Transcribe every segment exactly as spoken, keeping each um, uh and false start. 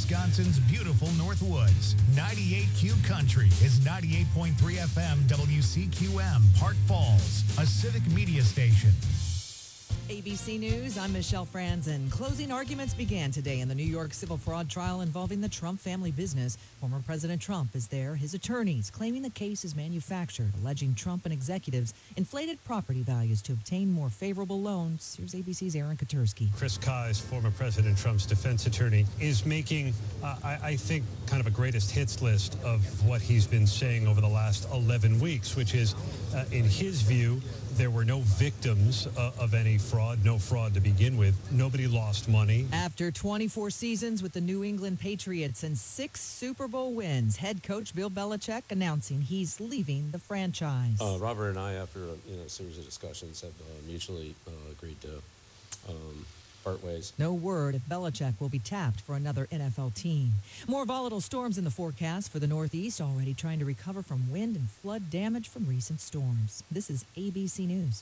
Wisconsin's beautiful Northwoods. ninety-eight Q Country is ninety-eight point three F M W C Q M, Park Falls, a civic media station. A B C News, I'm Michelle Franzen. Closing arguments began today in the New York civil fraud trial involving the Trump family business. Former President Trump is there. His attorneys claiming the case is manufactured, alleging Trump and executives inflated property values to obtain more favorable loans. Here's A B C's Aaron Katersky. Chris Kise, former President Trump's defense attorney, is making, uh, I, I think, kind of a greatest hits list of what he's been saying over the last eleven weeks, which is, uh, in his view, there were no victims uh, of any fraud, no fraud to begin with. Nobody lost money. After twenty-four seasons with the New England Patriots and six Super Bowl wins, head coach Bill Belichick announcing he's leaving the franchise. Uh, Robert and I, after a you know, series of discussions, have uh, mutually uh, agreed to um, part ways. No word if Belichick will be tapped for another N F L team. More volatile storms in the forecast for the Northeast, already trying to recover from wind and flood damage from recent storms. This is A B C News.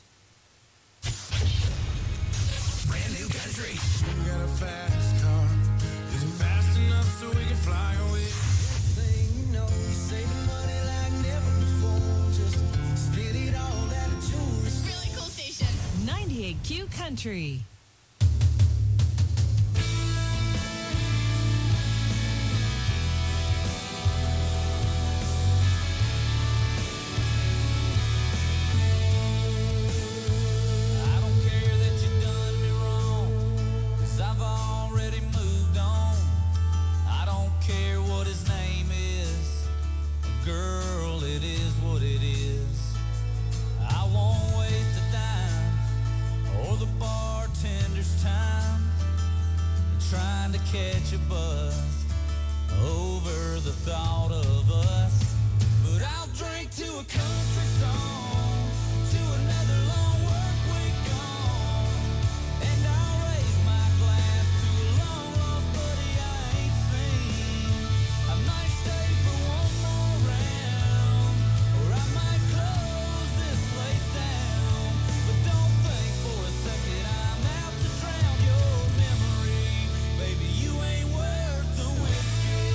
Brand new country. We got a fast car. Is it fast enough so we can fly away? Thing you know, you're saving money like never before. Just spit it all at a tourist. Really cool station. ninety-eight Q Country. Catch a buzz over the thought of us, but I'll drink to a country song, to another long work week gone, and I'll raise my glass to a long lost buddy I ain't seen. I might stay for one more round, or I might close this place down, but don't think for a second I'm out to drown your memory. Baby, you ain't worth the whiskey.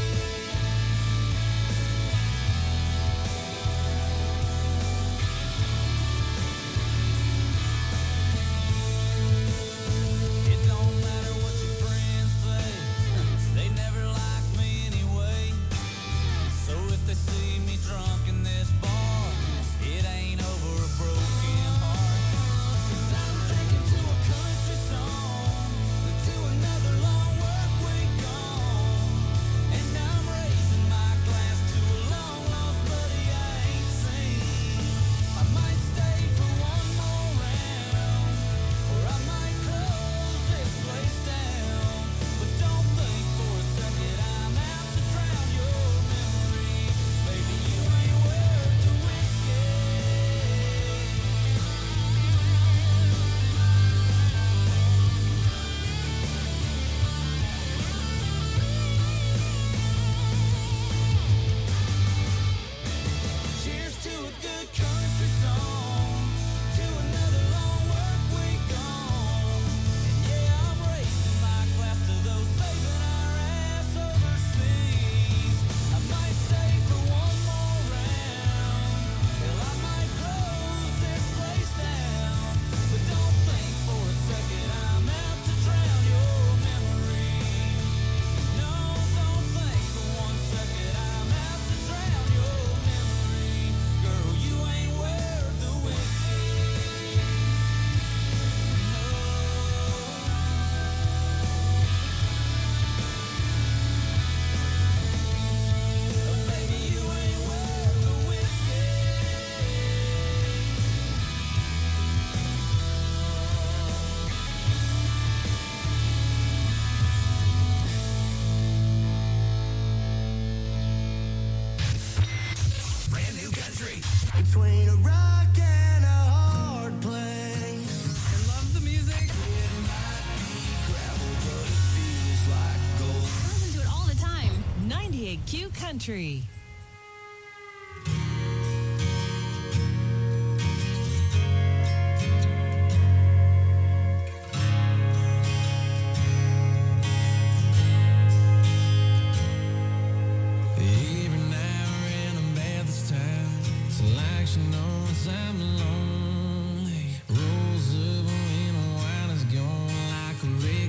It don't matter what your friends say, they never like me anyway. So if they see me drunk in this bar, it ain't over a broken heart. 'Cause I'm drinking to a country song, to another long work week gone, and I'm raising my glass to a long lost buddy I ain't seen. I might stay for one more round, or I might close this place down, but don't think for a second I'm out to drown your memory. Baby, you ain't worth the whiskey. Cheers to a good country song, to another long work week gone, and yeah, I'm raising my glass to those saving our ass overseas. I might stay for one more round, hell, I might close this place down, but don't think for a second I'm out to drown your memory. No, don't think for one second I'm out to drown your memory. Girl, you ain't worth the whiskey. No, baby, you ain't worth the whiskey. Brand new country. Between a rock and a hard place. And love the music. It might be gravel, but it feels like gold. I listen to it all the time. ninety-eight Q Country.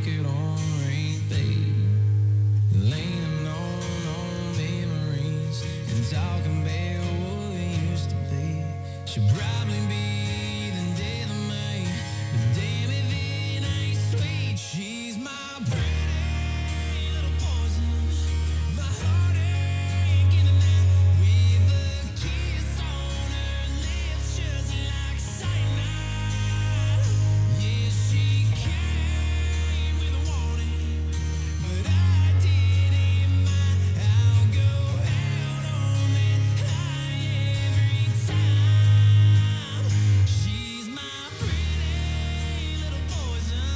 make it on right there. Laying on, on memories and talking about what we used to be. Should probably be the death of me, but damn if it ain't sweet. She's my pretty little poison, my heartache in and out, with a kiss on her lips just like cyanide. Yeah, she came with a warning, but I didn't mind. I'll go out on that high every time. She's my pretty little poison,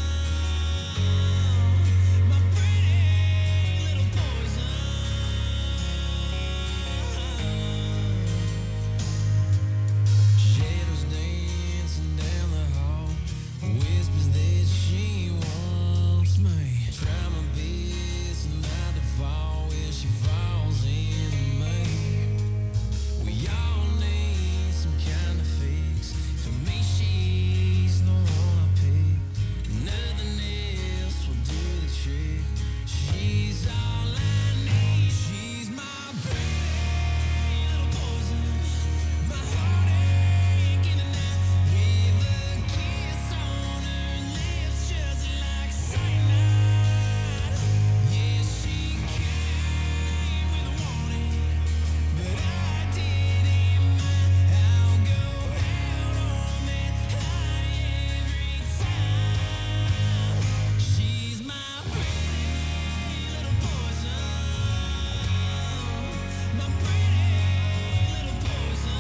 my pretty little poison. Shadows dancing down the hall, whispers that she wants me. Try my best not to fall where she falls into me. We all need some kind of fix. For me, she's the one I pick. Nothing else will do the trick. She's all I need. She's my pretty little poison, my heartache in and out, with a kiss on her lips just like cyanide. Yeah, she came with a warning, but I didn't mind. I'll go out on that high every time. She's my pretty little poison, my pretty little poison.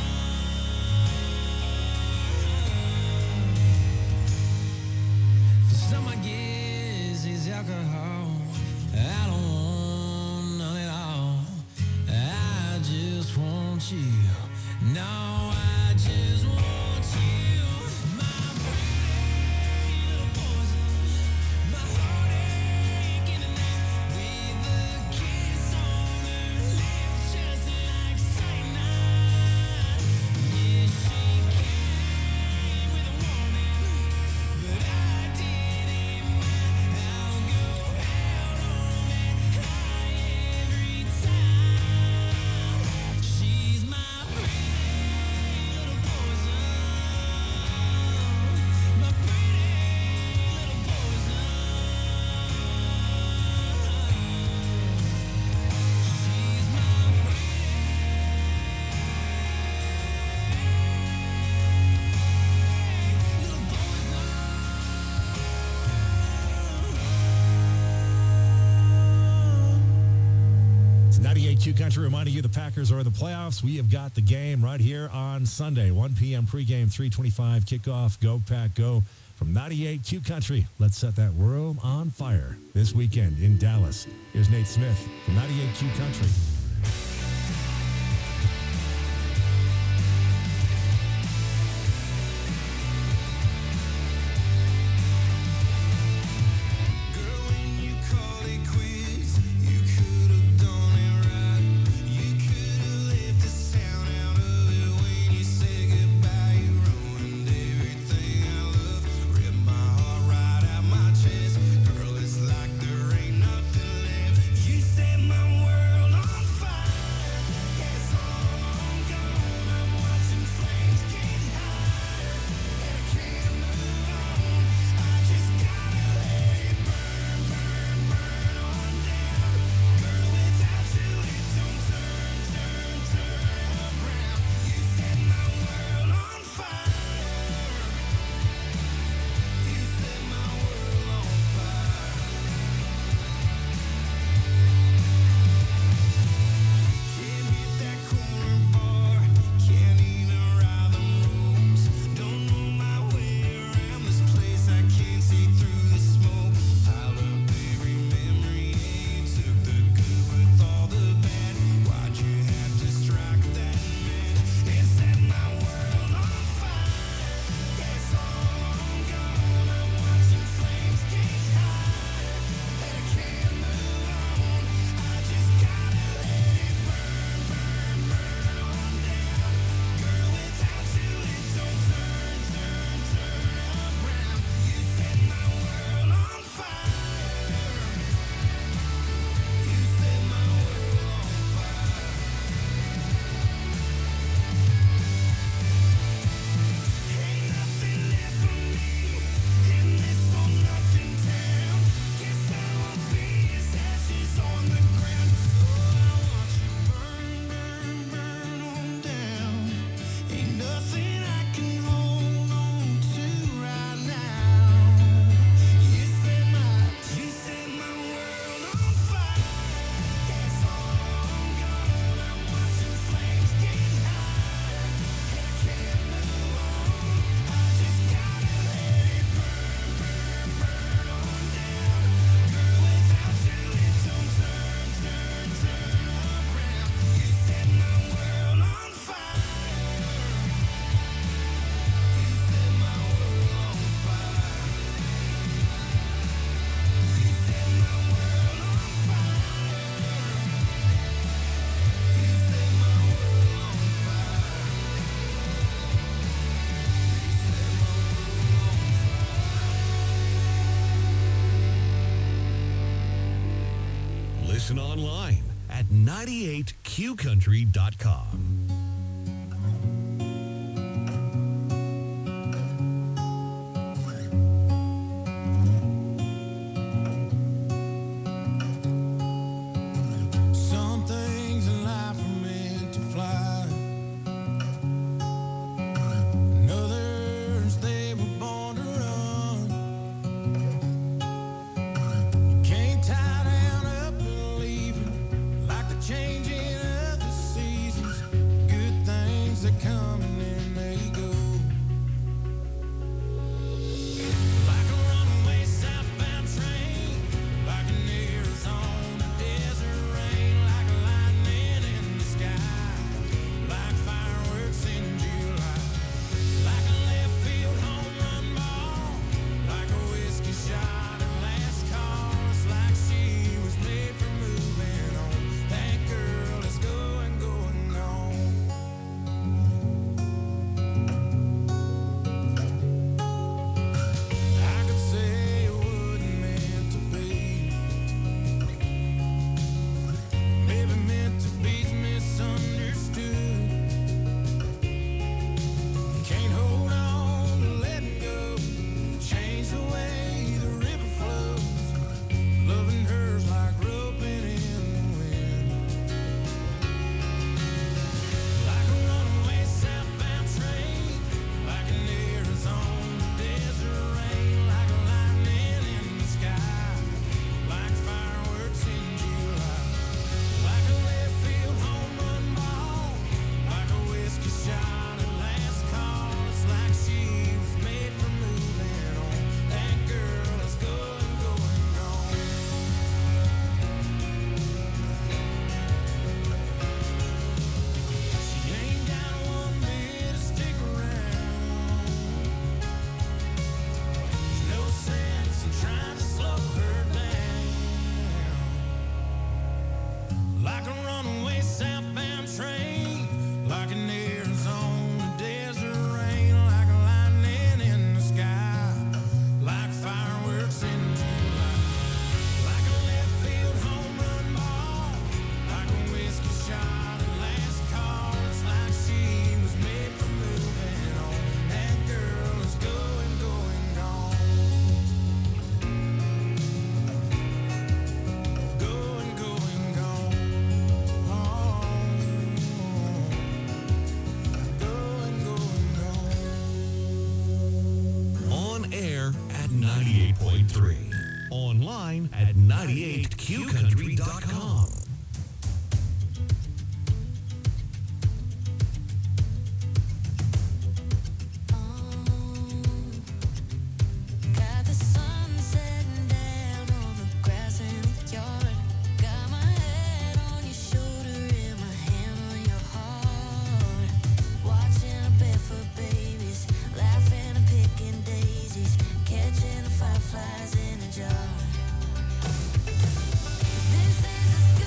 For some, I guess it's alcohol. I don't want none at all. I just want you. No, I just want you. My pretty little poison, my heartache in and out, with a kiss on her lips just like cyanide. Yeah, she came with a warning, but I didn't mind. I'll go out on that high every time. She's my pretty little poison, my pretty little poison. She's my pretty little poison. It's ninety-eight Q Country reminding you the Packers are in the playoffs. We have got the game right here on Sunday, one p.m. pregame, three twenty-five kickoff. Go Pack Go from ninety-eight Q Country. Let's set that world on fire this weekend in Dallas. Here's Nate Smith from ninety-eight Q Country. Girl, when you call it quits, you could have done it right. You could have left the sound out of it when you said goodbye. You ruined everything I love, ripped my heart right out my chest. Girl, it's like there ain't nothing left. You set my world on Listen online at ninety-eight q country dot com. Some things in life are meant to fly. And others, they were born to run. You can't tie down up and leave it like the changing of the seasons. Good things that come and then they go. Like a runaway southbound train, like an Arizona desert rain, like lightning in the sky, like fireworks in July, like a left field home run ball, like a whiskey shot at last call. It's like she was made for moving on. That girl is going, going, gone. I could say it wasn't meant to be. Maybe meant to be's misunderstood. Can't hold on to letting go. Change the way the river flows. Loving her's like roping in the wind. Like a runaway southbound train, like an Arizona desert rain, like lightning in the sky, like fireworks in July, like a left field home run ball, like a whiskey shot at last call. It's like she was made for moving on. That girl is going, going, gone. She ain't got one bit to stick around. There's no sense in trying to slow her down. Like a runaway southbound train, like an Arizona desert rain, like lightning in the sky, like fireworks in July, like a left field home run ball, like a whiskey shot at last call. It's like she was made for moving on. That girl is going, going, gone. Going, going, gone. Going, going, gone. On air at ninety-eight point three. Online at ninety-eight q country dot com. Got the sun setting down on the grass in the yard. Got my head on your shoulder and my hand on your heart. Watching the barefoot babies, laughing and picking daisies, catching the fireflies in a jar. This is as good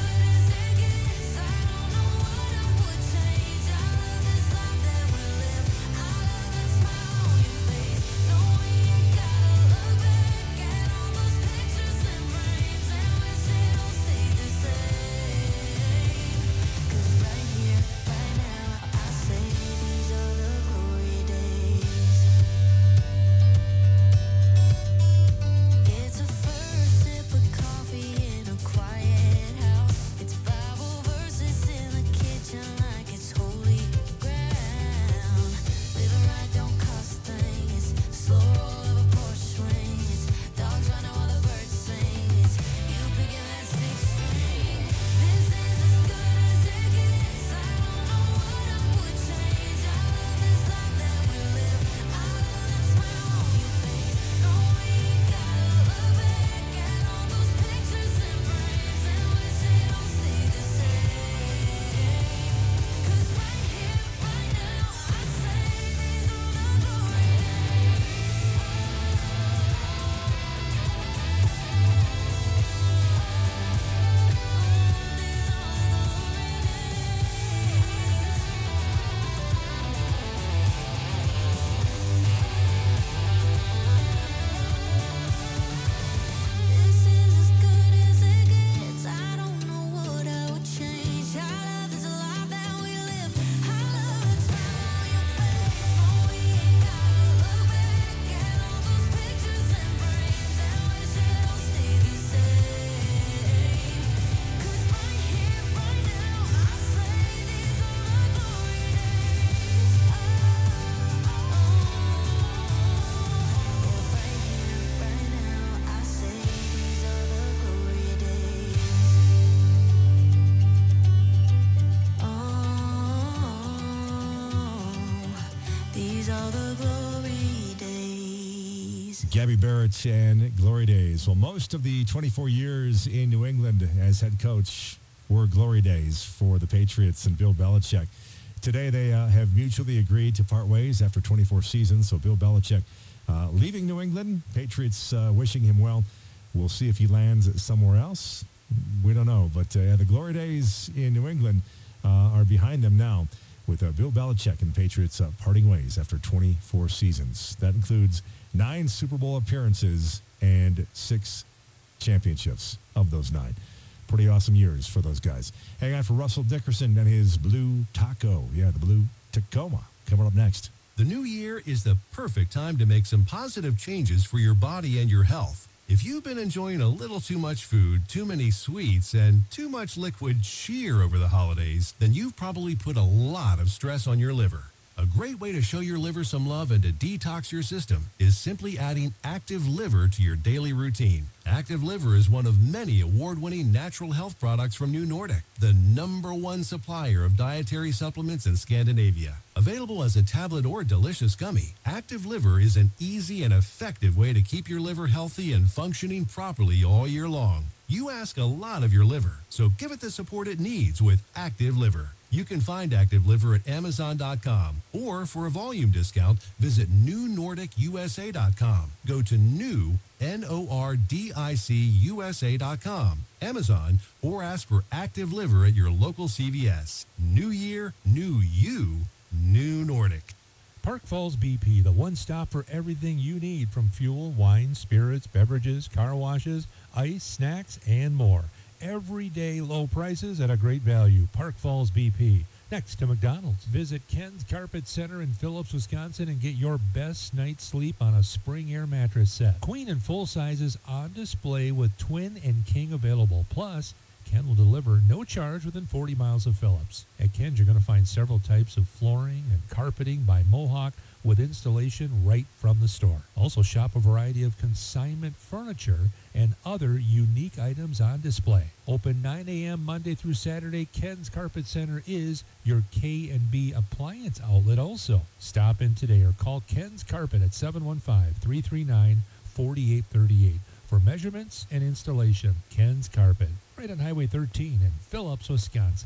Gabby Barrett and Glory Days. Well, most of the twenty-four years in New England as head coach were glory days for the Patriots and Bill Belichick. Today, they uh, have mutually agreed to part ways after twenty-four seasons. So Bill Belichick uh, leaving New England, Patriots uh, wishing him well. We'll see if he lands somewhere else. We don't know. But uh, the glory days in New England uh, are behind them now, with uh, Bill Belichick and Patriots uh, parting ways after twenty-four seasons. That includes nine Super Bowl appearances and six championships of those nine. Pretty awesome years for those guys. Hang on for Russell Dickerson and his Blue Taco. Yeah, the Blue Tacoma coming up next. The new year is the perfect time to make some positive changes for your body and your health. If you've been enjoying a little too much food, too many sweets, and too much liquid cheer over the holidays, then you've probably put a lot of stress on your liver. A great way to show your liver some love and to detox your system is simply adding Active Liver to your daily routine. Active Liver is one of many award-winning natural health products from New Nordic, the number one supplier of dietary supplements in Scandinavia. Available as a tablet or delicious gummy, Active Liver is an easy and effective way to keep your liver healthy and functioning properly all year long. You ask a lot of your liver, so give it the support it needs with Active Liver. You can find Active Liver at Amazon dot com, or for a volume discount, visit New Nordic U S A dot com. Go to new, N O R D I C U S A dot com, Amazon, or ask for Active Liver at your local C V S. New year, new you, New Nordic. Park Falls B P, the one stop for everything you need, from fuel, wine, spirits, beverages, car washes, ice, snacks, and more. Everyday low prices at a great value. Park Falls B P, next to McDonald's. Visit Ken's Carpet Center in Phillips, Wisconsin, and get your best night's sleep on a Spring Air mattress set. Queen and full sizes on display with twin and king available. Plus, Ken will deliver no charge within forty miles of Phillips. At Ken's, you're going to find several types of flooring and carpeting by Mohawk with installation right from the store. Also shop a variety of consignment furniture and other unique items on display. Open nine a.m. Monday through Saturday, Ken's Carpet Center is your K and B appliance outlet also. Stop in today or call Ken's Carpet at seven one five, three three nine, four eight three eight for measurements and installation. Ken's Carpet, right on Highway thirteen in Phillips, Wisconsin.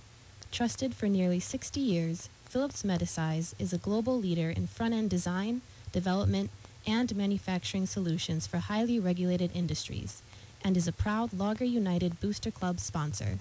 Trusted for nearly sixty years, Phillips Medisize is a global leader in front-end design, development, and manufacturing solutions for highly regulated industries, and is a proud Logger United Booster Club sponsor.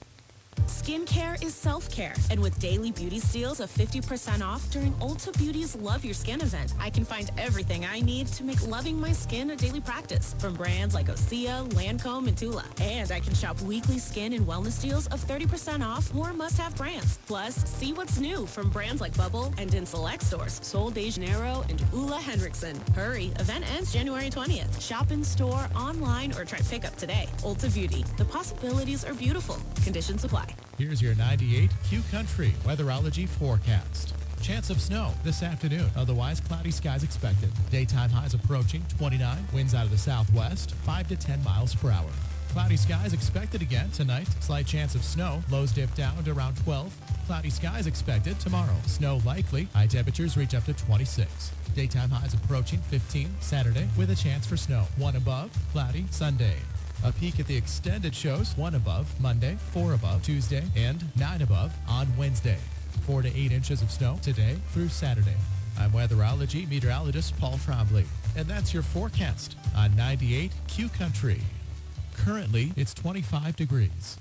Skincare is self-care, and with daily beauty steals of fifty percent off during Ulta Beauty's Love Your Skin event, I can find everything I need to make loving my skin a daily practice, from brands like Osea, Lancome, and Tula. And I can shop weekly skin and wellness deals of thirty percent off more must-have brands. Plus, see what's new from brands like Bubble and in select stores, Sol de Janeiro and Ulla Henriksen. Hurry, event ends January twentieth. Shop in store, online, or try pickup today. Ulta Beauty, the possibilities are beautiful. Conditions apply. Here's your ninety-eight Q Country weatherology forecast. Chance of snow this afternoon. Otherwise, cloudy skies expected. Daytime highs approaching twenty-nine. Winds out of the southwest, five to ten miles per hour. Cloudy skies expected again tonight. Slight chance of snow. Lows dip down to around twelve. Cloudy skies expected tomorrow. Snow likely. High temperatures reach up to twenty-six. Daytime highs approaching fifteen. Saturday with a chance for snow. One above. Cloudy Sunday. A peek at the extended shows, one above Monday, four above Tuesday, and nine above on Wednesday. Four to eight inches of snow today through Saturday. I'm weatherology meteorologist Paul Trombley, and that's your forecast on ninety-eight Q Country. Currently, it's twenty-five degrees.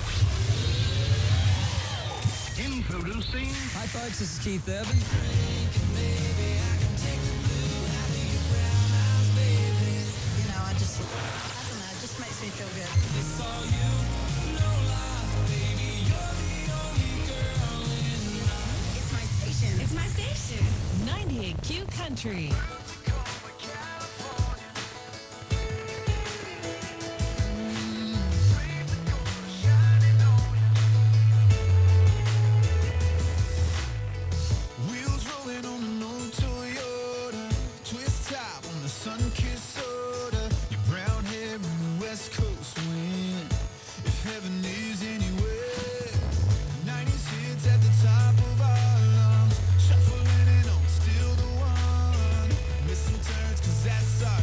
Introducing. Hi, folks. This is Keith Urban. You know, I just, I don't know, it just makes me feel good. It's all you, no lie, baby. You're the only girl in my. It's my station. It's my station. ninety-eight Q Country. That's all.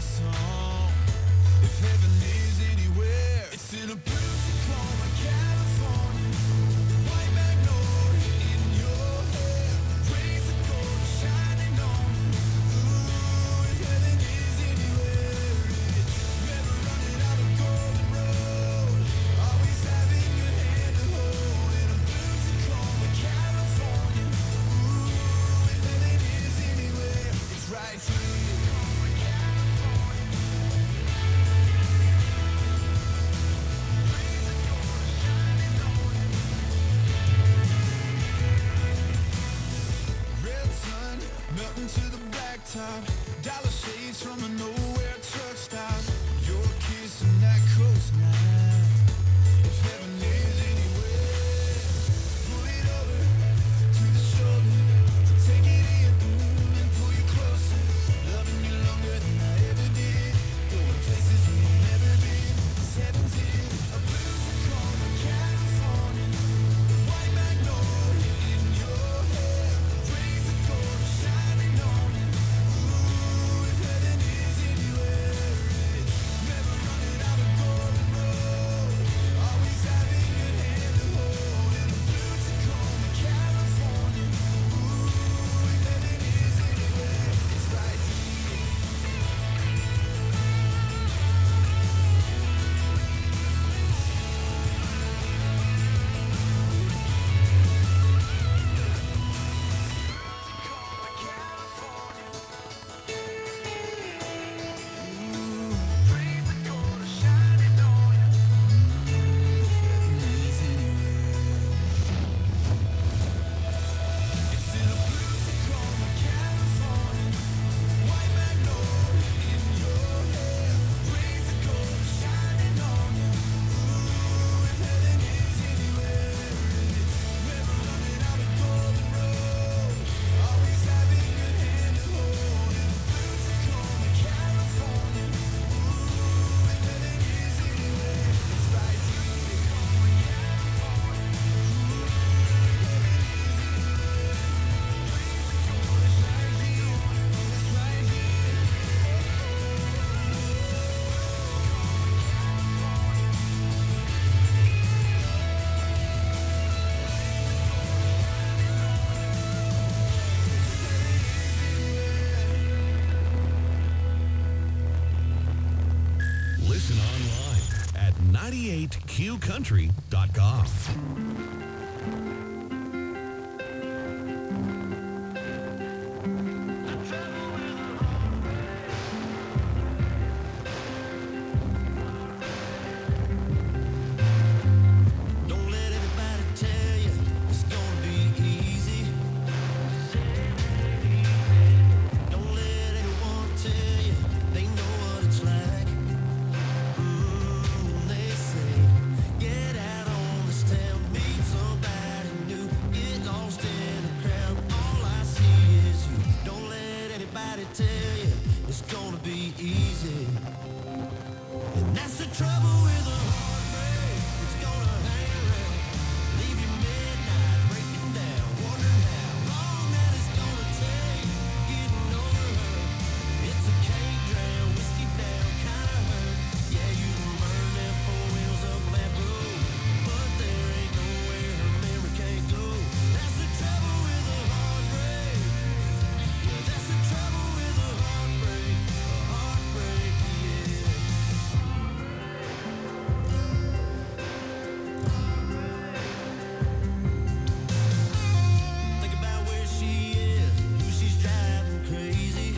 ninety-eight Q country dot com. Don't let anybody tell you it's gonna be easy. Don't let anyone tell you they know what it's like. Mm, they say, get out on this town, meet somebody new, get lost in a crowd. All I see is you. Don't let anybody tell you it's gonna be easy. And that's the trouble with a heartbreak. It's gonna hang around, leave you midnight, breaking down, wondering how long that it's gonna take getting over her. It's a can't drown, whiskey down kind of hurt. Yeah, you can burn them four wheels up that road, but there ain't nowhere her memory can't go. That's the trouble with a heartbreak. Yeah, that's the trouble with a heartbreak. A heartbreak, yeah. Think about where she is, who she's driving crazy.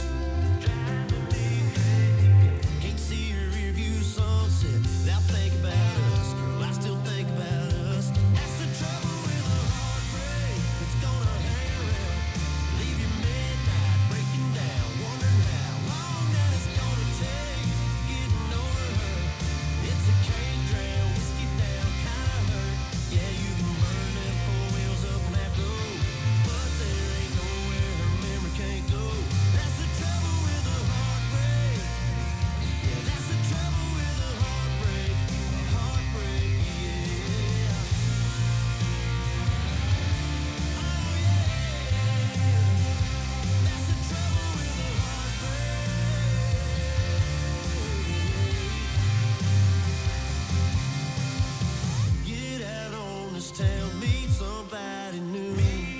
Can't see her rearview sunset without thinking about us. Girl, I still think about us. That's the trouble with a heartbreak. It's gonna hang around, leave you midnight, breaking down, wondering how long that it's gonna take getting over her. It's a can't drown, whiskey down kind of hurt. Yeah, you can burn them four wheels up on that road, but there ain't nowhere her memory can't go. That's the trouble with a heartbreak. Yeah, that's the trouble with a heartbreak. A heartbreak, yeah. Oh yeah. That's the trouble with a heartbreak. Get out on this town, meet somebody new.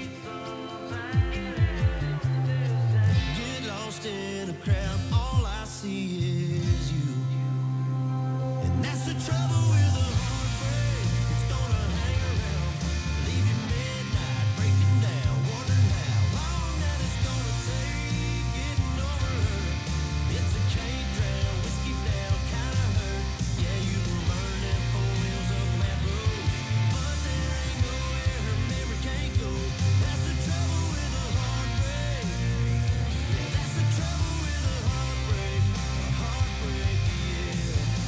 Get lost in a crowd, all I see is you. And that's the trouble with a heartbreak. It's gonna hang around, leave you midnight, breaking down, wondering how long that it's gonna take getting over her. It's a can't drown, whiskey down kind of hurt. Yeah, you can burn them four wheels up on that road, but there ain't nowhere her memory can't go. That's the trouble with a heartbreak. Yeah, that's the trouble with a heartbreak. A heartbreak, yeah.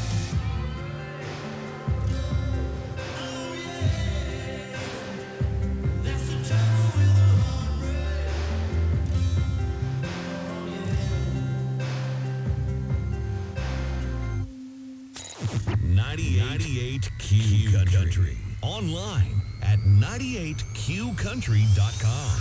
Oh yeah. That's the trouble with a heartbreak. Oh yeah. ninety-eight Q Country. Online at ninety-eight Q country dot com.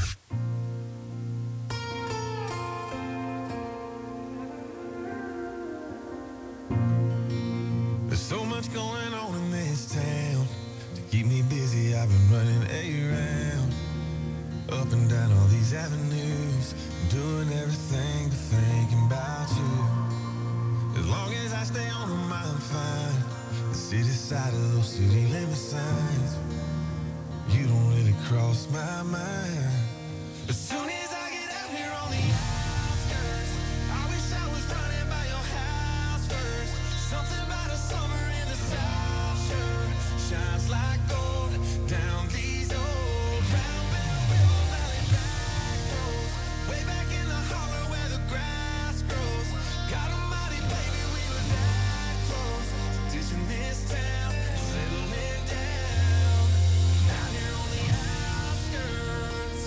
There's so much going on in this town. To keep me busy, I've been running around, up and down all these avenues, doing everything but thinking about you. As long as I stay on them, I'm fine. The city side of those city limit signs, you don't really cross my mind. As soon as I get out here on the outskirts, I wish I was running by your house first. Something about a summer in the South Shore shines like gold down these old Round Bell River Valley back roads, way back in the holler where the grass grows. God almighty, baby, we were that close to ditching this town, settling down out here on the outskirts.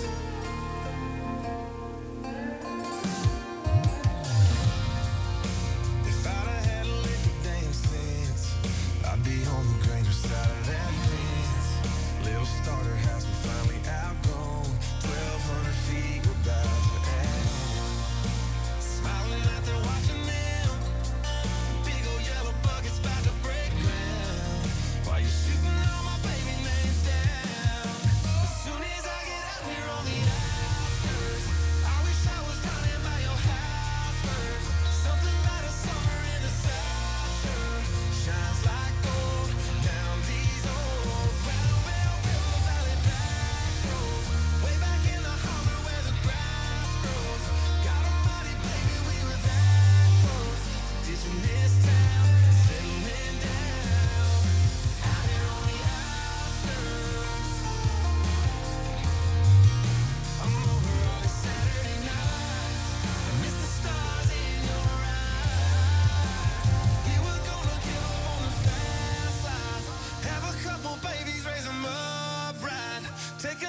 If I'd have had a lick of damn sense, I'd be on the greater side of that fence. Little starter house, we finally outgrown. Twelve hundred feet, we're about to end. Smiling out there, watching them. Big old yellow buckets about to break ground. While you're shooting all my baby names down. As soon as I get out here on the outskirts, I wish I was running by your house first. Something about a summer in the South Shore shines like gold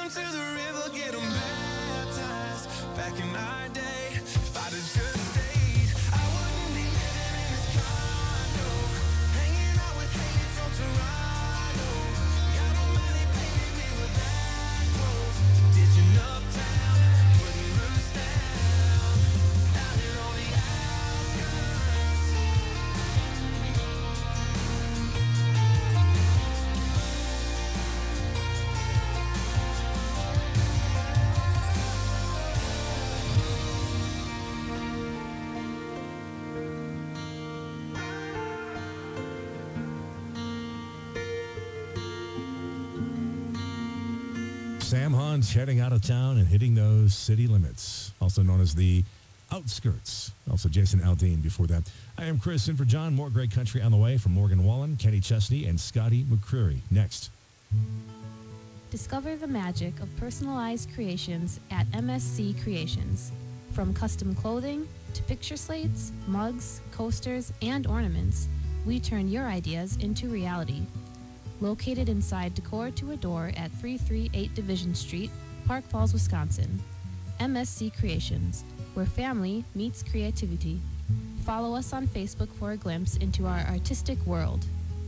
them to the river, get them baptized. Back in our day, if I'd have just stayed, I wouldn't be living in this condo, hanging out with ladies from Toronto. Got on money, baby, we were that close. Ditching uptown, putting roots down, out here on the Sam Hunt heading out of town and hitting those city limits, also known as the outskirts. Also Jason Aldean before that. I am Chris in for John. More great country on the way from Morgan Wallen, Kenny Chesney, and Scotty McCreery. Next. Discover the magic of personalized creations at M S C Creations. From custom clothing to picture slates, mugs, coasters, and ornaments, we turn your ideas into reality. Located inside Decor to Adore at three thirty-eight Division Street, Park Falls, Wisconsin. M S C Creations, where family meets creativity. Follow us on Facebook for a glimpse into our artistic world.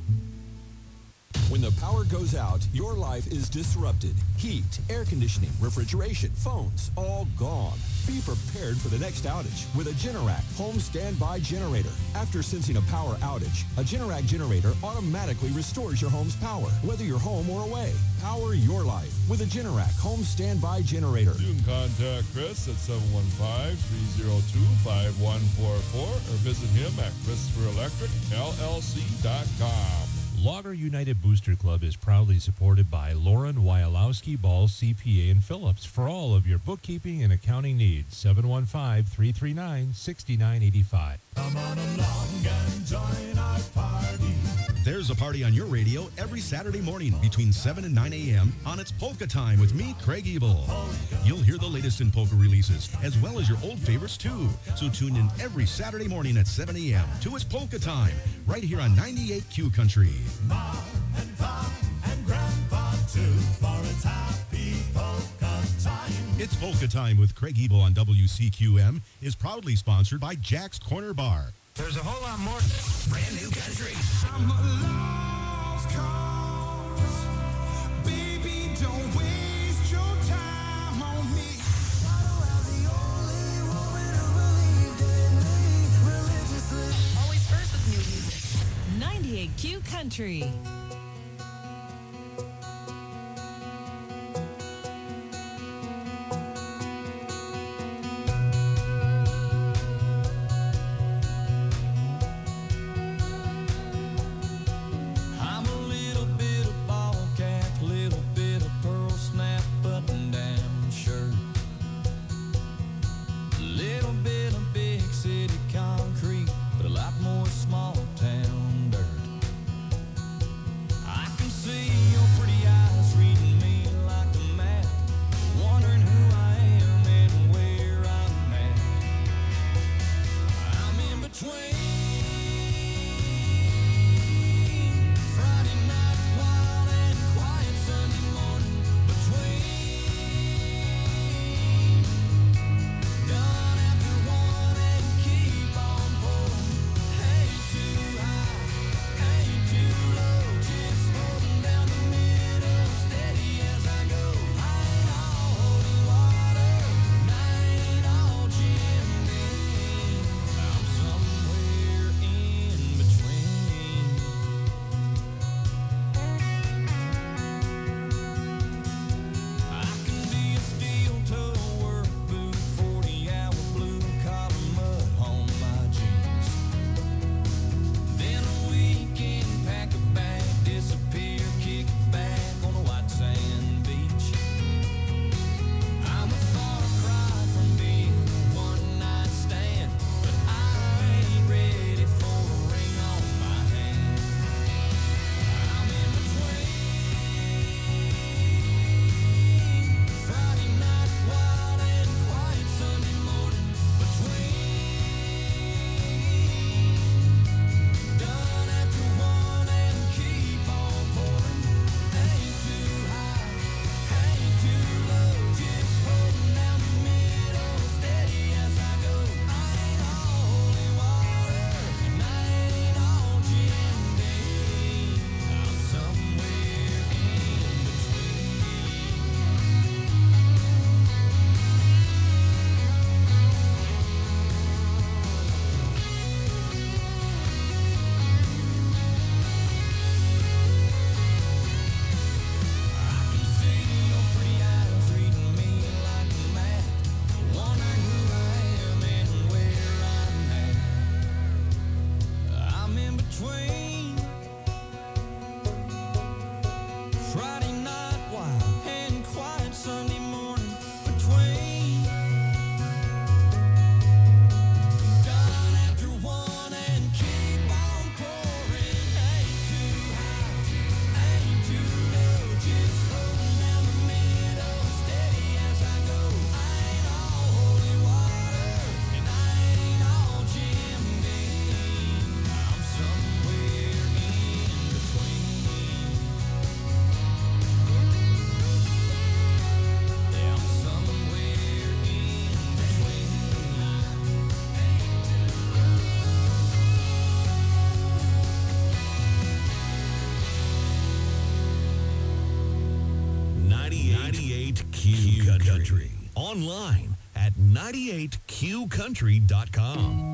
When the power goes out, your life is disrupted. Heat, air conditioning, refrigeration, phones, all gone. Be prepared for the next outage with a Generac home standby generator. After sensing a power outage, a Generac generator automatically restores your home's power, whether you're home or away. Power your life with a Generac home standby generator. You can contact Chris at seven one five, three oh two, five one four four or visit him at Christopher Electric L L C dot com. Logger United Booster Club is proudly supported by Lauren Wyalowski Ball C P A in Phillips for all of your bookkeeping and accounting needs. seven one five, three three nine, six nine eight five. Come on along and join our party. There's a party on your radio every Saturday morning between seven and nine a.m. on It's Polka Time with me, Craig Ebel. You'll hear the latest in polka releases, as well as your old favorites, too. So tune in every Saturday morning at seven a.m. to It's Polka Time, right here on ninety-eight Q Country. Mom and Pop and Grandpa, too, for it's happy polka time. It's Polka Time with Craig Ebel on W C Q M is proudly sponsored by Jack's Corner Bar. There's a whole lot more brand new country. I'm a lost cause. Baby, don't waste your time on me. Always first with new music. ninety-eight Q Country. I'm a little bit of ball cap, little bit of pearl snap button down shirt, a little bit of big city concrete, but a lot more small town dirt. ninety-eight Q Country. Online at ninety-eight Q country dot com.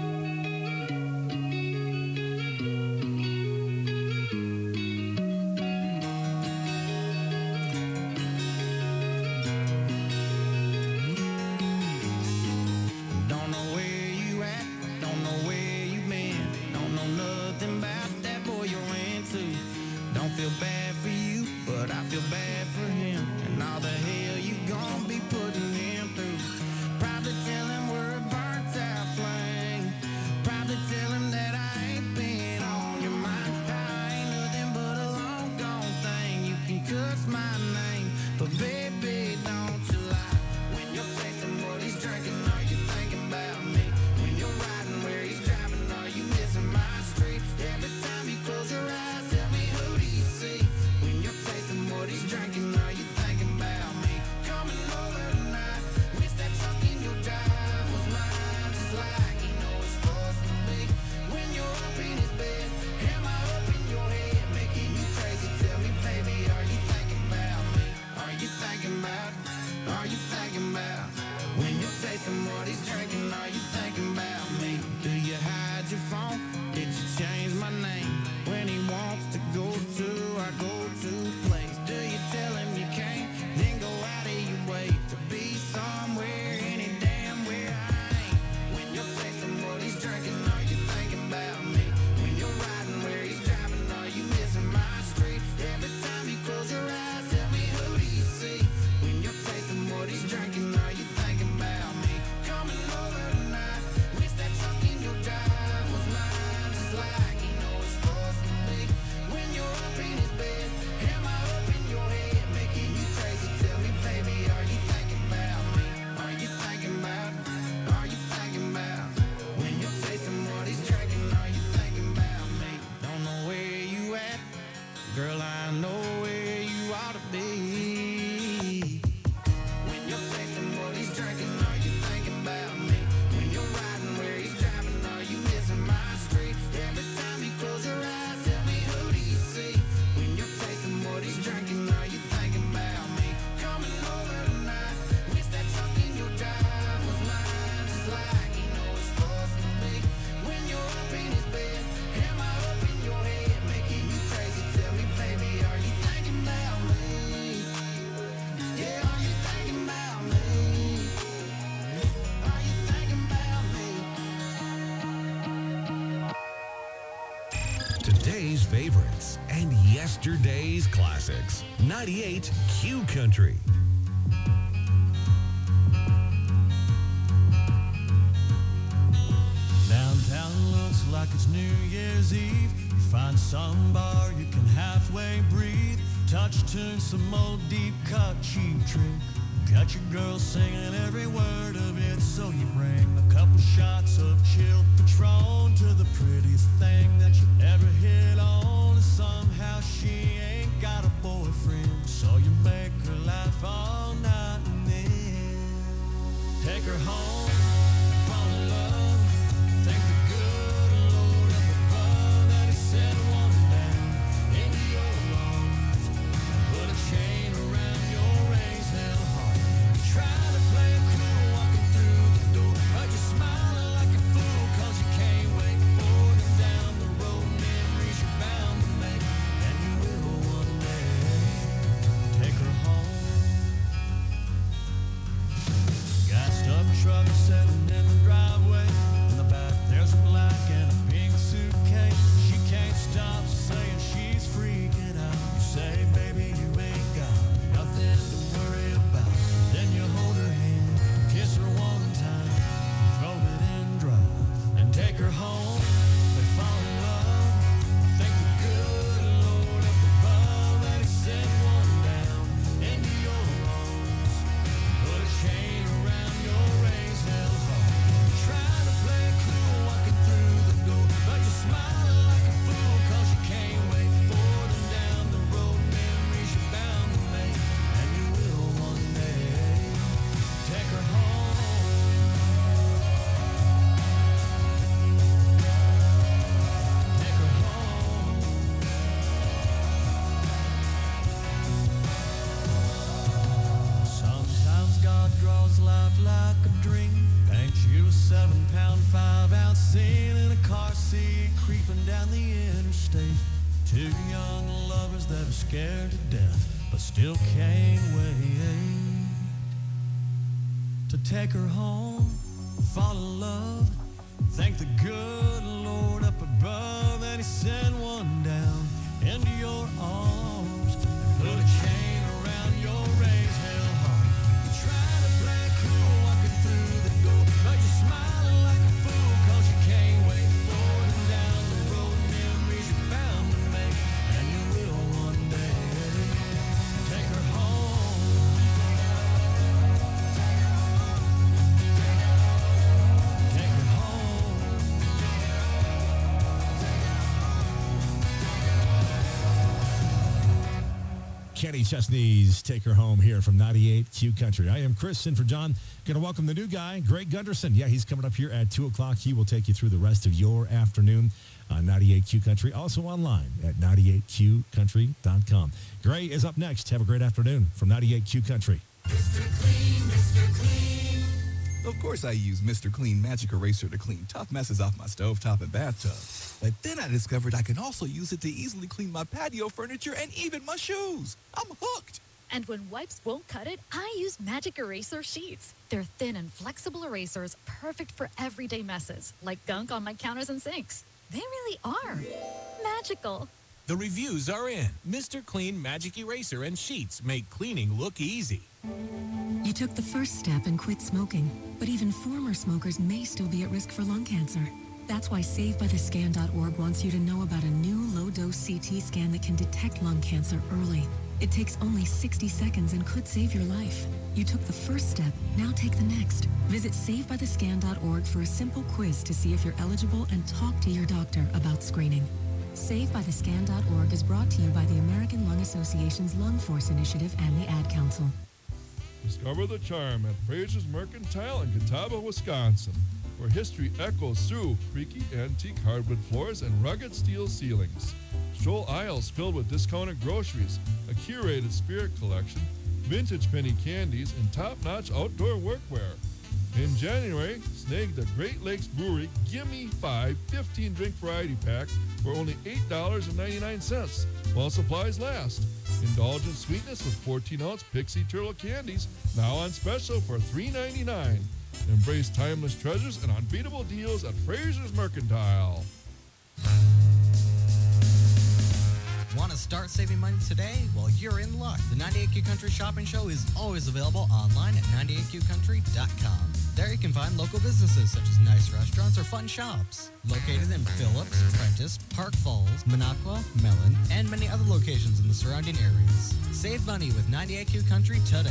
Don't know where you at, don't know where you been, don't know nothing about that boy you're into. Don't feel bad for you, but I feel bad for him and all the hell you gon' be putting him through. Probably tell him we're a burnt out flame. Probably tell him that I ain't been on your mind. I ain't nothing but a long gone thing. You can cuss my name, but baby, don't you lie. When you're tasting what he's drinking, are you thinking about me? When you're riding where he's driving, are you missing my street? Every time you close your eyes, tell me who do you see? When you're tasting what he's drinking, are you thinking about me? Coming over tonight, wish that truck in your drive was mine, just like you know it's supposed to be. When you're up in his bed, am I up in your head, making you crazy? Tell me, baby, are you thinking about me? Are you thinking about? Are you thinking about? When you're tasting what he's drinking, are you thinking about me? Do you hide your phone? Did you change my name? When he wants to go to our go-to place, do you tell him you can't? Then go out of your way to be somewhere, any damn where I ain't. When you're tasting what he's drinking, are you thinking about me? When you're riding where he's driving, are you missing my street? Every time you close your eyes, tell me who do you see? When you're tasting what he's drinking, are you thinking about me? Coming over tonight, wish that truck in your drive was mine, just like you know it's supposed to be. When you're up in his bed, am I up in your head, making you crazy? Tell me, baby, are you thinking about me? Are you thinking about? Are you thinking about? When you're tasting what he's drinking, are you thinking about me? Don't know where you at, girl, I know where you ought to be. When you're tasting what he's drinking, are you thinking about me? When you're riding where he's driving, are you missing my street? Every time you close your eyes, tell me who do you see? When you're tasting what he's drinking, are you thinking about me? Coming over tonight, wish that truck in your drive was mine, just like you know it's supposed to be. When you're up in his bed, am I up in your head, making you crazy? Tell me, baby, are you thinking about me? Yeah, are you thinking about me? Are you thinking about me? Today's favorites and yesterday's classics. ninety-eight Q Country. Downtown looks like it's New Year's Eve. You find some bar you can halfway breathe. Touch tune, some old deep cut cheap trick. Got your girl singing every word of it, so you bring a couple shots of chilled Patron to the prettiest thing that you ever hit on. Somehow she ain't got a boyfriend, so you make her laugh all night and then take her home, fall in love. Thank the good Lord up above that he sent one down into your lungs. Put a chain around your raised hell heart. Try to play it cool walking through the door, but you're smiling like a fool 'cause you can't wait for them down the road. Memories you're bound to make. loves life like a dream. Ain't you a seven pound, five ounce scene in a car seat creeping down the interstate? Two young lovers that are scared to death, but still can't wait to take her home, fall in love, thank the good Lord up above that He sent one down into your arms and put a chain around your raised hell heart. You try to play cool walking through the door, but you're smiling like a fool 'cause you can't wait forward and down the road. Memories you're bound to make, and you will one day. Take her home. Take her home. Kenny Chesney's Take Her Home here from ninety-eight Q Country. I am Chris, in for John. Going to welcome the new guy, Greg Gunderson. Yeah, he's coming up here at two o'clock. He will take you through the rest of your afternoon on ninety-eight Q Country. Also online at ninety-eight Q country dot com. Gray is up next. Have a great afternoon from ninety-eight Q Country. Mister Clean, Mister Clean. Of course I use Mister Clean Magic Eraser to clean tough messes off my stovetop and bathtub. But then I discovered I can also use it to easily clean my patio furniture and even my shoes. I'm hooked. And when wipes won't cut it, I use Magic Eraser Sheets. They're thin and flexible erasers, perfect for everyday messes, like gunk on my counters and sinks. They really are magical. The reviews are in. Mister Clean Magic Eraser and Sheets make cleaning look easy. You took the first step and quit smoking, but even former smokers may still be at risk for lung cancer. That's why Save By The Scan dot org wants you to know about a new low-dose C T scan that can detect lung cancer early. It takes only sixty seconds and could save your life. You took the first step, now take the next. Visit Save By The Scan dot org for a simple quiz to see if you're eligible and talk to your doctor about screening. Save By The Scan dot org is brought to you by the American Lung Association's Lung Force Initiative and the Ad Council. Discover the charm at Fraser's Mercantile in Catawba, Wisconsin, where history echoes through creaky antique hardwood floors and rugged steel ceilings. Stroll aisles filled with discounted groceries, a curated spirit collection, vintage penny candies, and top-notch outdoor workwear. In January, snag the Great Lakes Brewery Gimme five fifteen-drink variety pack for only eight dollars and ninety-nine cents while supplies last. Indulge in sweetness with fourteen-ounce Pixie Turtle candies, now on special for three ninety-nine. Embrace timeless treasures and unbeatable deals at Fraser's Mercantile. Want to start saving money today? Well, you're in luck. The ninety-eight Q Country Shopping Show is always available online at ninety-eight Q country dot com. There you can find local businesses such as nice restaurants or fun shops. Located in Phillips, Prentice, Park Falls, Minocqua, Mellon, and many other locations in the surrounding areas. Save money with ninety-eight Q Country today.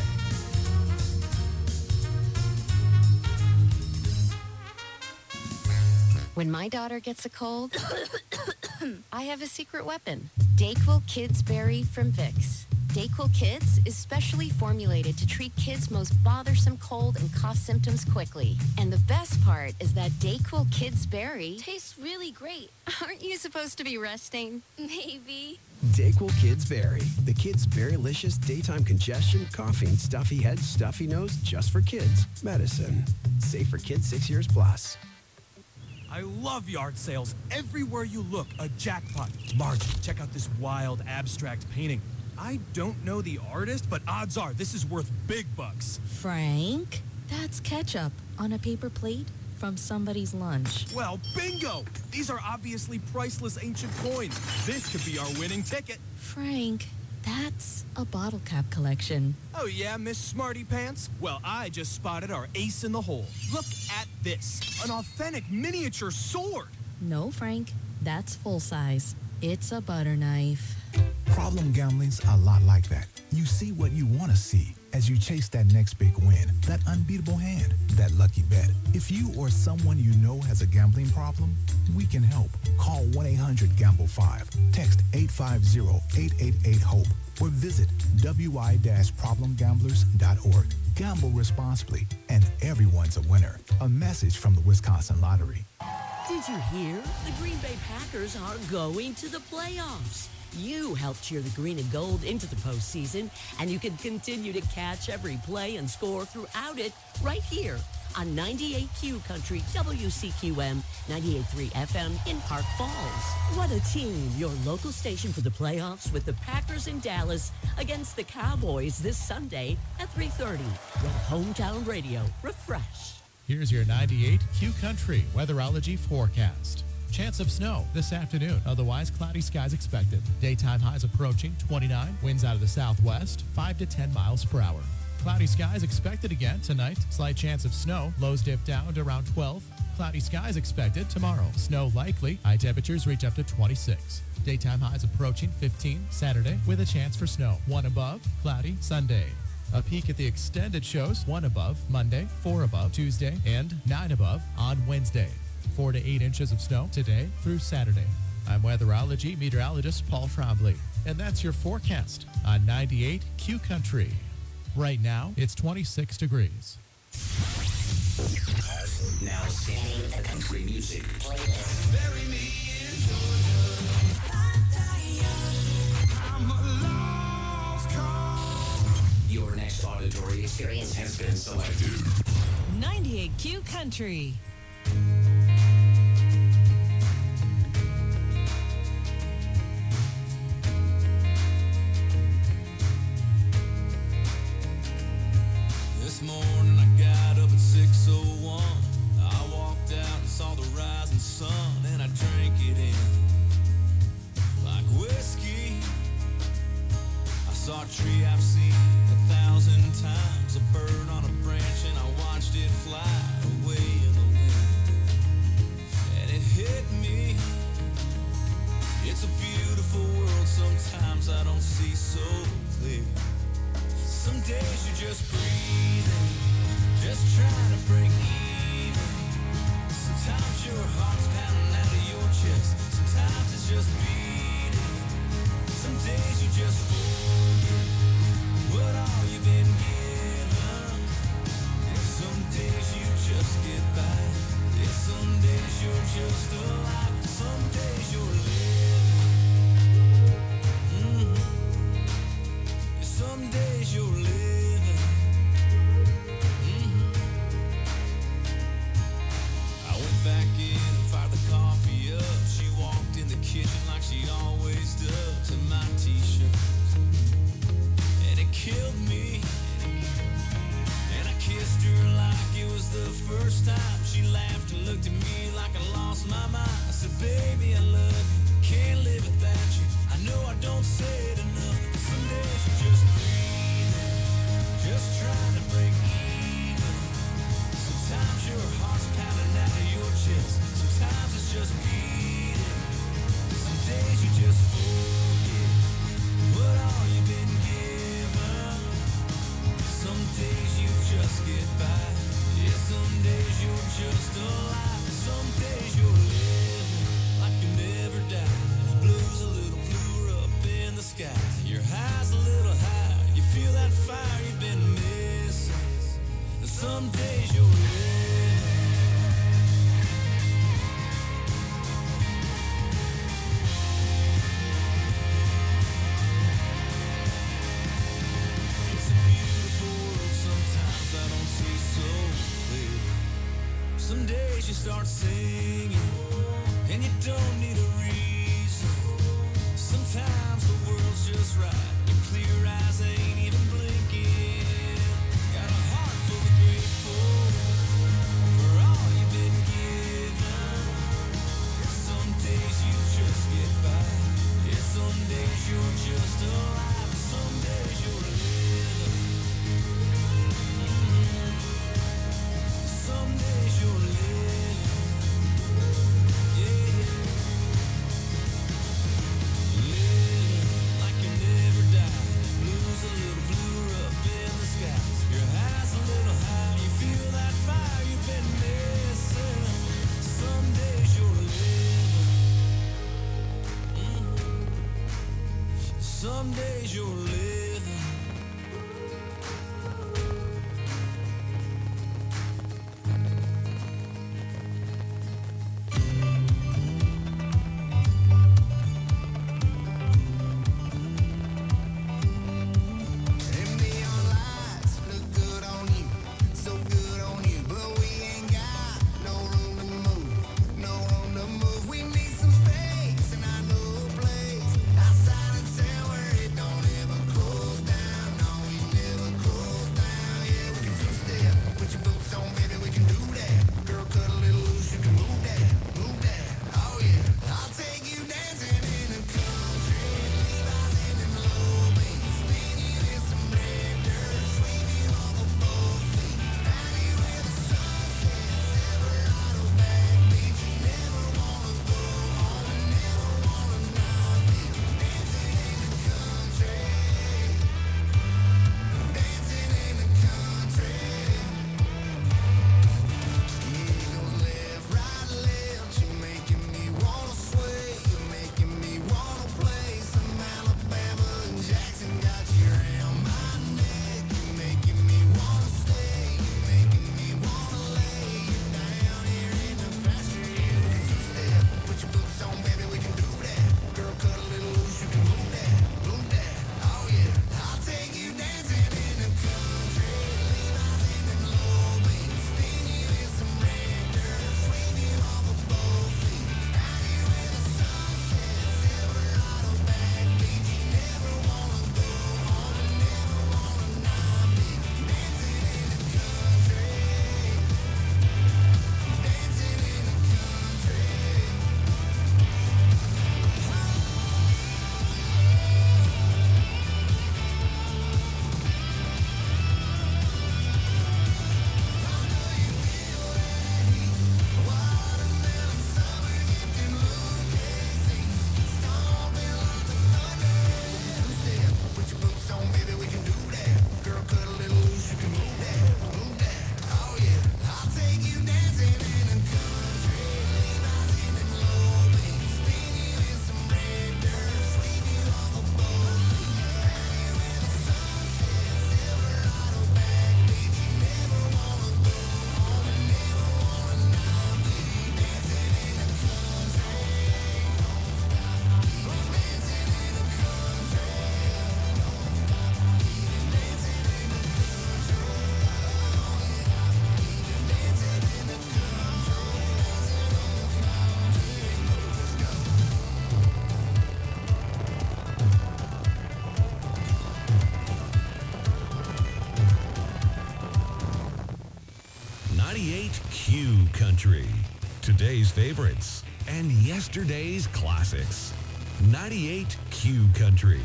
When my daughter gets a cold, I have a secret weapon. Dayquil Kids Berry from Vicks. Dayquil Kids is specially formulated to treat kids' most bothersome cold and cough symptoms quickly. And the best part is that Dayquil Kids Berry tastes really great. Aren't you supposed to be resting? Maybe. Dayquil Kids Berry. The kids' berrylicious daytime congestion, coughing, stuffy head, stuffy nose, just for kids. Medicine. Safe for kids six years plus. I love yard sales. Everywhere you look, a jackpot. Marge, check out this wild abstract painting. I don't know the artist, but odds are this is worth big bucks. Frank, that's ketchup on a paper plate from somebody's lunch. Well, bingo! These are obviously priceless ancient coins. This could be our winning ticket. Frank, that's a bottle cap collection. Oh yeah, Miss Smarty Pants? Well, I just spotted our ace in the hole. Look at this. An authentic miniature sword. No, Frank, that's full size. It's a butter knife. Problem gambling's a lot like that. You see what you want to see as you chase that next big win, that unbeatable hand, that lucky bet. If you or someone you know has a gambling problem, we can help. Call one eight hundred gamble five, text eight five zero, eight eight eight, HOPE, or visit w i dash problem gamblers dot org. Gamble responsibly, and everyone's a winner. A message from the Wisconsin Lottery. Did you hear? The Green Bay Packers are going to the playoffs. You help cheer the green and gold into the postseason, and you can continue to catch every play and score throughout it right here on ninety-eight Q Country, W C Q M, ninety-eight point three F M in Park Falls. What a team, your local station for the playoffs with the Packers in Dallas against the Cowboys this Sunday at three thirty. Your hometown radio, refresh. Here's your ninety-eight Q Country weatherology forecast. Chance of snow this afternoon. Otherwise, cloudy skies expected. Daytime highs approaching twenty-nine. Winds out of the southwest, five to ten miles per hour. Cloudy skies expected again tonight. Slight chance of snow. Lows dip down to around twelve. Cloudy skies expected tomorrow. Snow likely. High temperatures reach up to twenty-six. Daytime highs approaching fifteen. Saturday with a chance for snow. One above. Cloudy Sunday. A peek at the extended shows. One above Monday, four above Tuesday, and nine above on Wednesday. Four to eight inches of snow today through Saturday. I'm weatherology meteorologist Paul Trombley, and that's your forecast on ninety-eight Q Country. Right now, it's twenty-six degrees. Now scanning the country music playlist. Bury me in Georgia. I'm a lost cause. Your next auditory experience has been selected. ninety-eight Q Country. This morning I got up at six oh one. I walked out and saw the rising sun, and I drank it in like whiskey. I saw a tree I've seen a thousand times, a bird on a branch, and I watched it fly away in the wind. And it hit me, it's a beautiful world, sometimes I don't see so clear. Some days you're just breathing, just trying to break even. Sometimes your heart's pounding out of your chest, sometimes it's just beating. Some days you just forget what all you've been given. And some days you just get by. Yeah, some days you're just alive. Some days you're living. Mm-hmm. Yeah, some days you're living. Mm-hmm. I went back in and fired the coffee up. She walked in the kitchen like she always does in my t-shirt. And it killed me. And I kissed her like it was the first time. She laughed and looked at me like I lost my mind. I said, baby, I love you, can't live without you. I know I don't say it enough, but some days you're just breathing, just trying to break even. Sometimes your heart's pounding out of your chest, sometimes it's just beating. Some days you just forget what all you've been given. Some days you just get by. Yeah, some days you're just alive. Some days you're living like you never die. The blues a little bluer up in the sky. Your high's a little high. You feel that fire you've been missing. And some days you're living. It's a beautiful world. Sometimes I don't see so clear. Some days you start singing, and you don't need a reason. Sometimes the world's just right. Your clear eyes ain't even blinking. Got a heart full of grateful for all you've been given. Some days you just get by. Yeah, some days you're just alive. Some days you're living. Mm-hmm. Some days you're living. Yeah, yeah. Living like you never die. Blues a little bluer up in the sky. Your high's a little high. You feel that fire you've been missing. Some days you're living. Mm-hmm. Some days you're living. ninety-eight Q Country. Today's favorites and yesterday's classics. ninety-eight Q Country.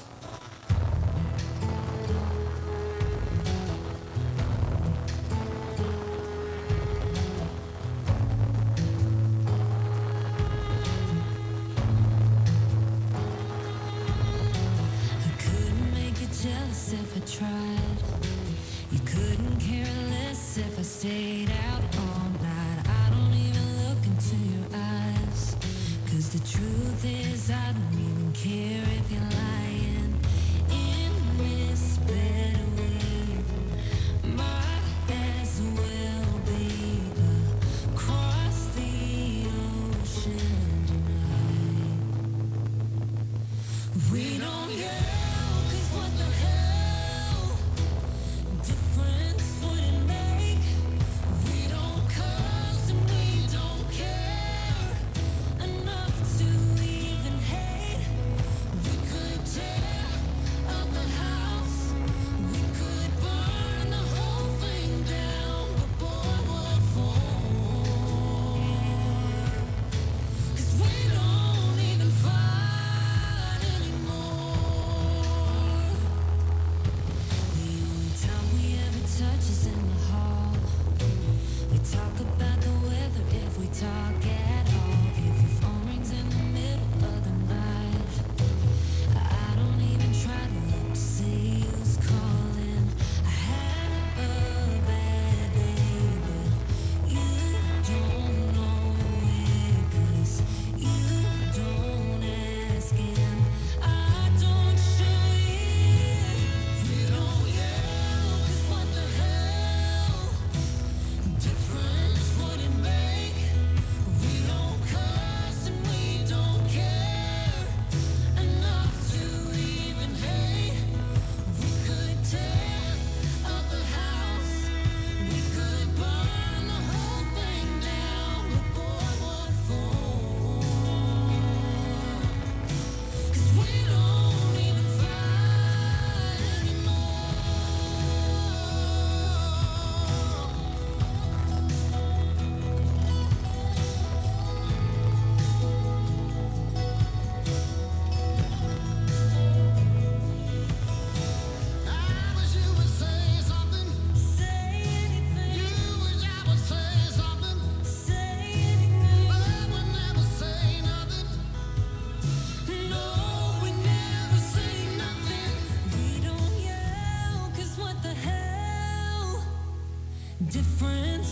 Jealous if I tried. You couldn't care less if I stayed out all night. I don't even look into your eyes, 'cause the truth is I don't even care if you're lying. In this bed we might as well be across the ocean tonight. We don't get difference